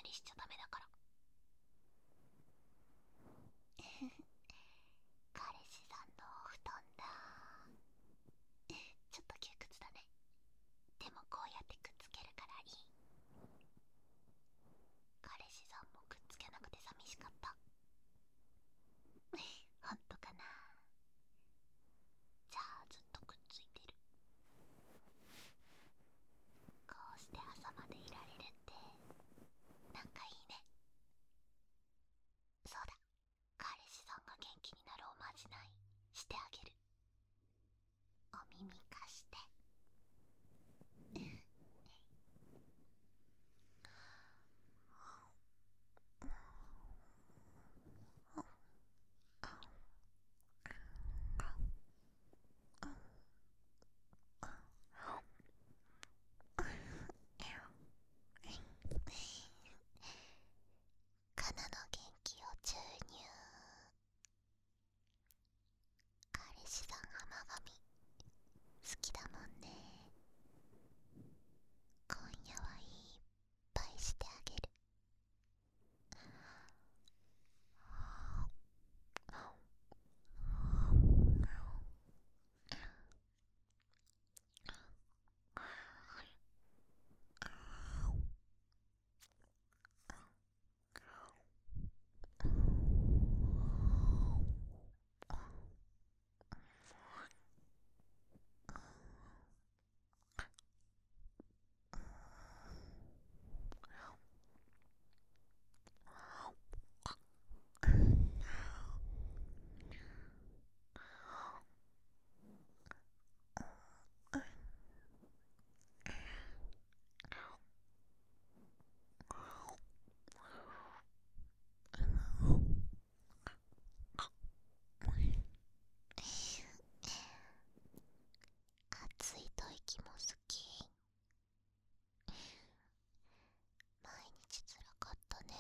無理しちゃダメだから。彼氏さんのお布団だ。ちょっと窮屈だね。でもこうやってくっつけるからいい。彼氏さんもくっつけなくて寂しかった。ほんとかな。じゃあずっとくっついてる。こうして朝までいられるってなんかいいね。そうだ、彼氏さんが元気になるおまじないしてあげる。お耳貸して。カナの元気を注入。彼氏さん甘噛み好きだもんね。今夜はいっぱいしてあげる。暑い吐息も好き。毎日つらかったね。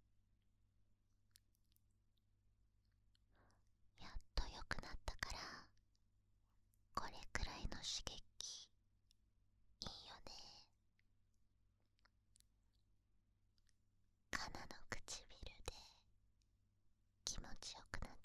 やっと良くなったから、これくらいの刺激いいよね。カナの唇で気持ちよくなって。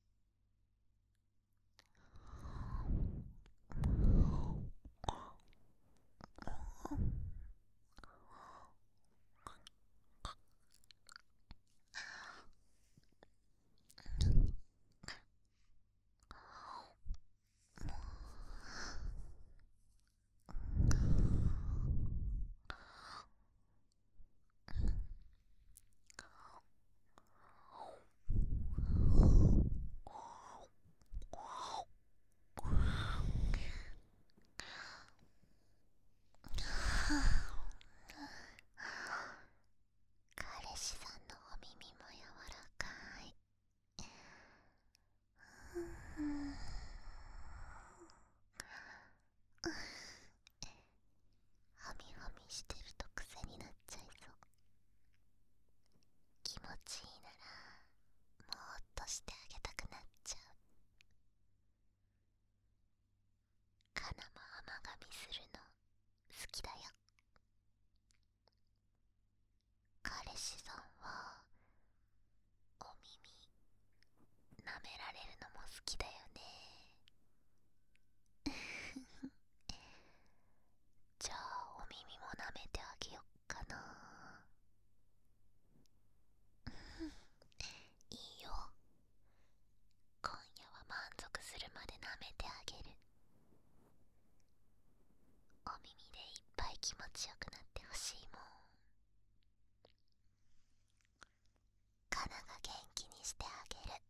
彼氏さんのお耳も柔らかい。ハミハミしてると癖になっちゃいそう。気持ちいいならもっとしてあげたくなっちゃう。カナも甘噛みするの好きだよ。彼氏さんはお耳舐められるのも好きだよね。じゃあお耳も舐めてあげよっかな。いいよ、今夜は満足するまで舐めてあげる。お耳でいっぱい気持ちよくなってほしいもん。カナが元気にしてあげる。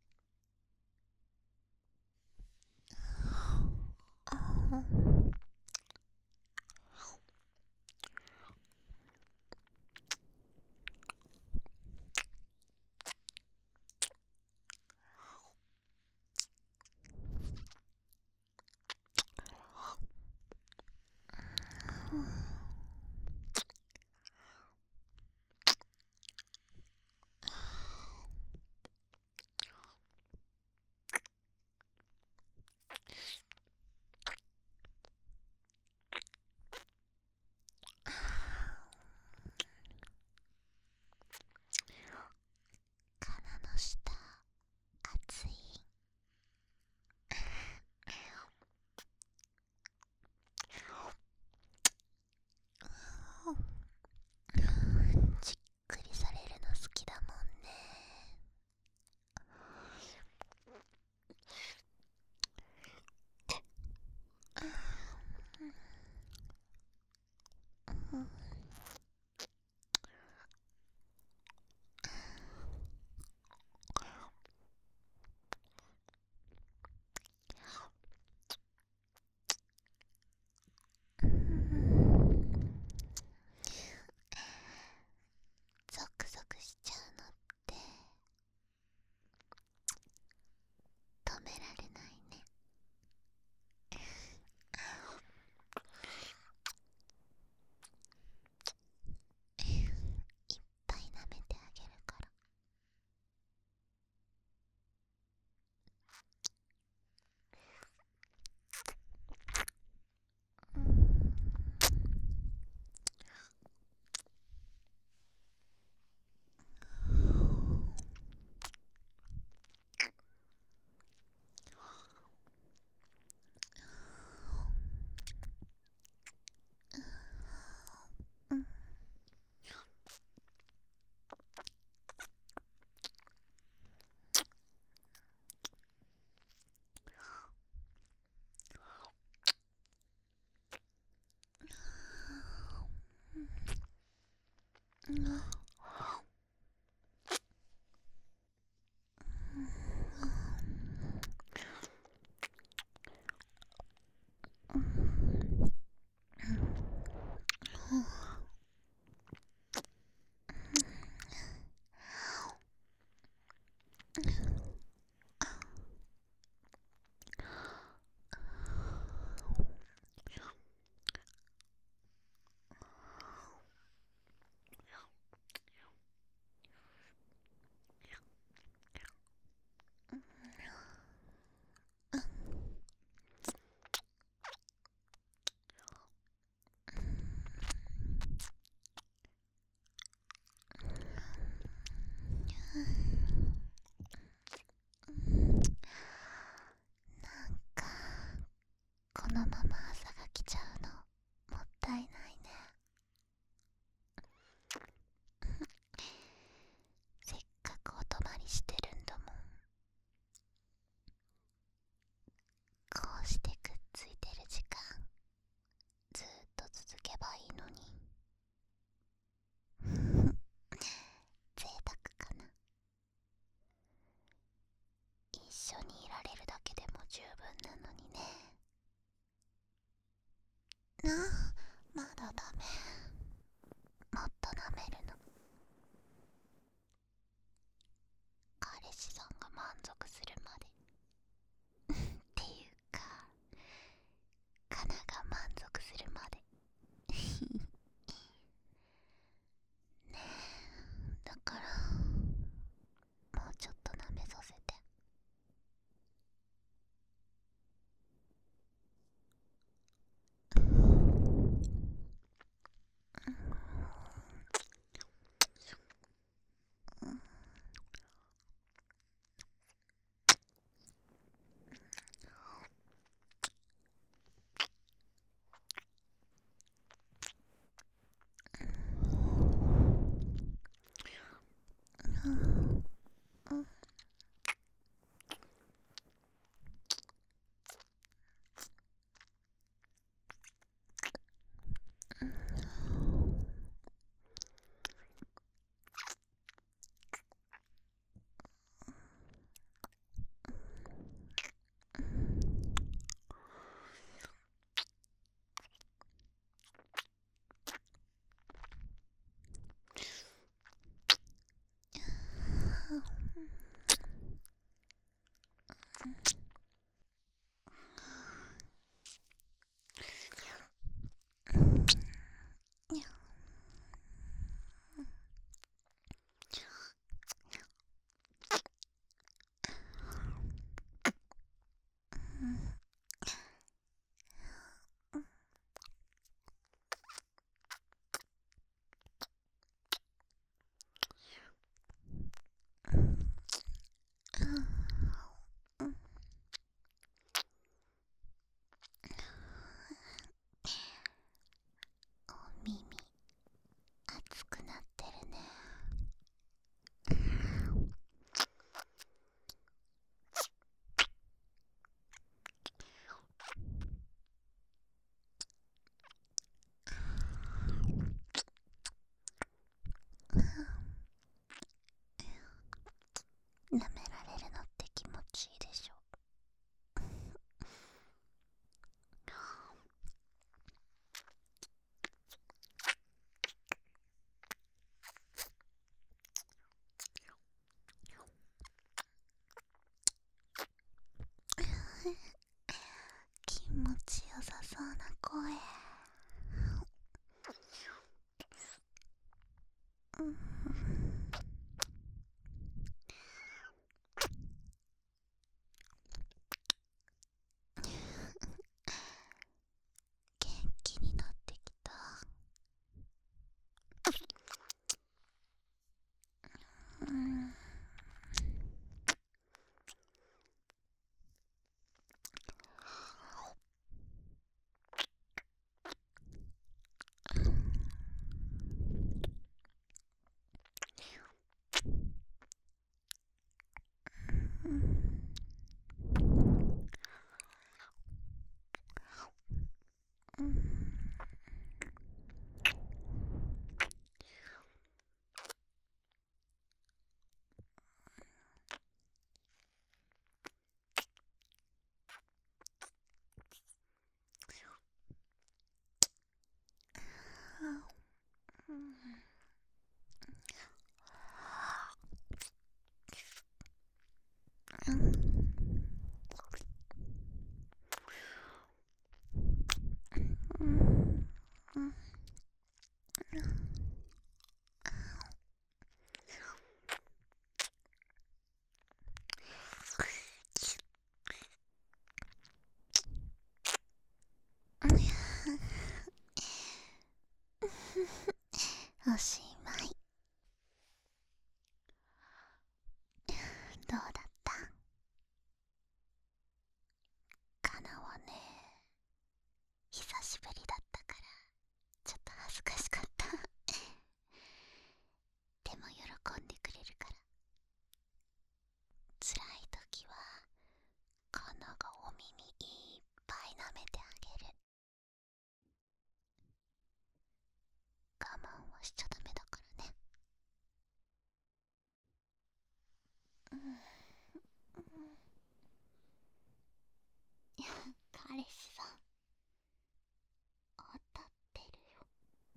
このまま朝が来ちゃうのもったいないね。せっかくお泊まりしてるんだもん。こうしてくっついてる時間ずーっと続けばいいのに。贅沢かな。一緒にいられるだけでも十分なのにね。まだダメ。もっと舐めるの。彼氏さんが満足するまでっていうか、カナが満足するまでねえ、だからもうちょっと舐めさせて。お耳熱くなってるね。舐められるのって気持ちいいでしょ。気持ちよさそうな声。元気になってきた。 おしまい。どうだった？かなはね、久しぶりだったからちょっと恥ずかしかったでも喜んでくれるから、辛い時はかながお耳いっぱい舐めてあげる。我慢はしちゃダメだからね。うん、いや、彼氏さん当たってるよ。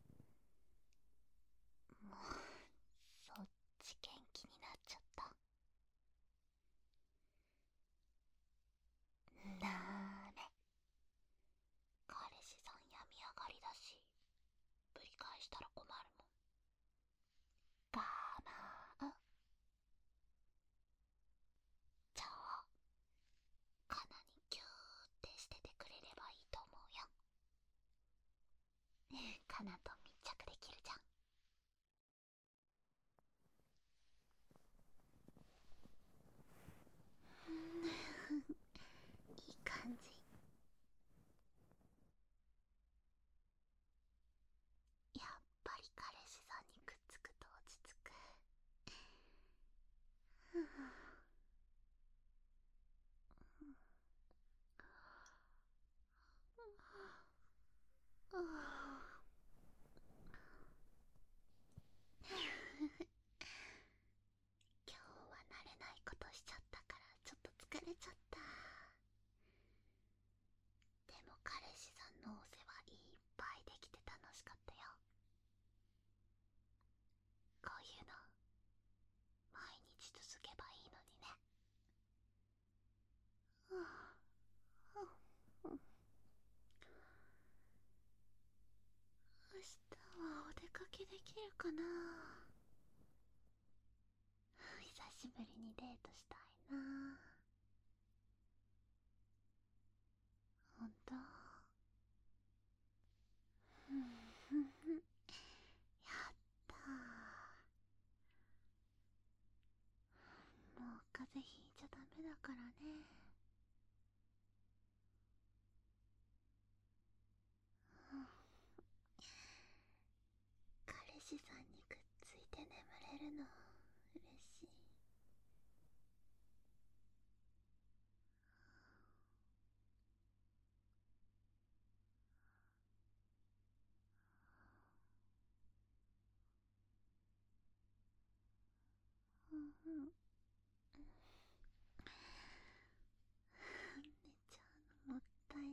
もうそっち元気になっちゃった。なーれ、彼氏さん病み上がりだし、ぶり返したら困るもん。我慢。じゃあカナにギューってしててくれればいいと思うよ。カナと密着できるじゃん。いい感じ。やっぱり彼氏さんにくっつくと落ち着く。今日は慣れないことしちゃったからちょっと疲れちゃった。でも彼氏さんのお世話いっぱいできて楽しかったよ。こういうの毎日続けばいいのにね。明日はお出かけできるかな。久しぶりにデートしたいな。ほんと？やったー。もう風邪ひいちゃダメだからね。彼氏さんにくっついて眠れるの嬉しい。うんうん。寝ちゃうのもったいない。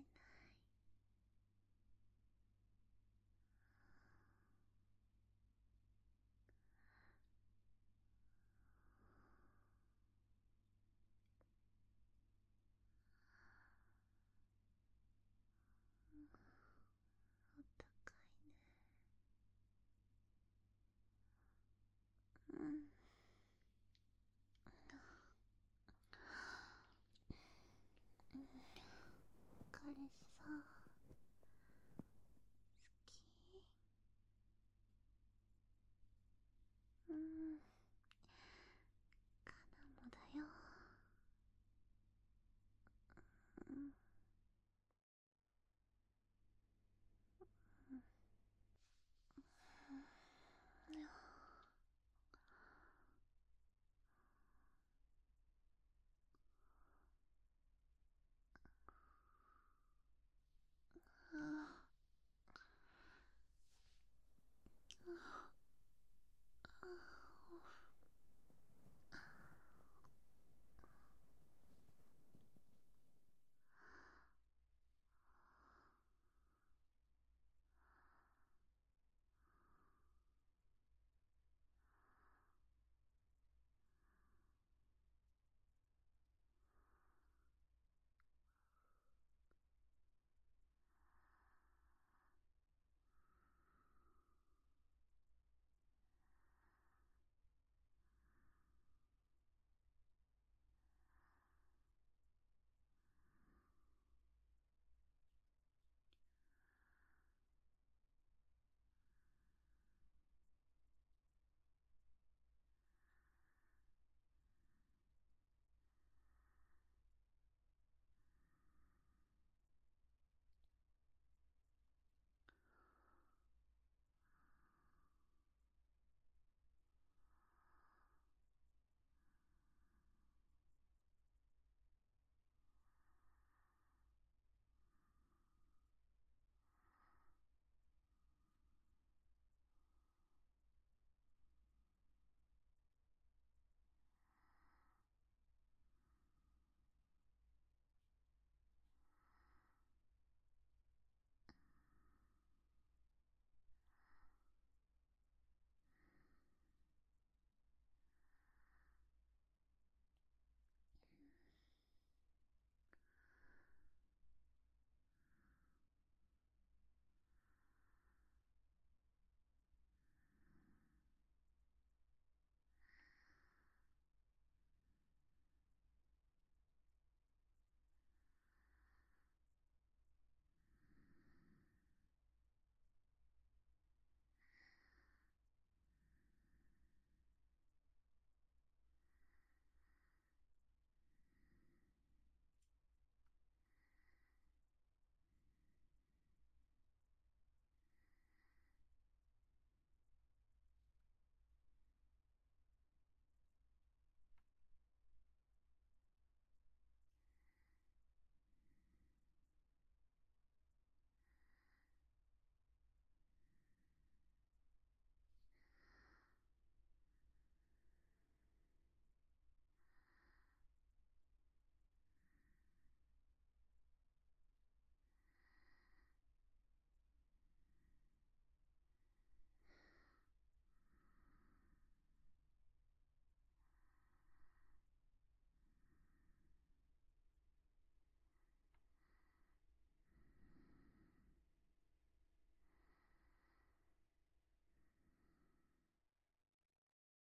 あったかいね。うん。彼氏さん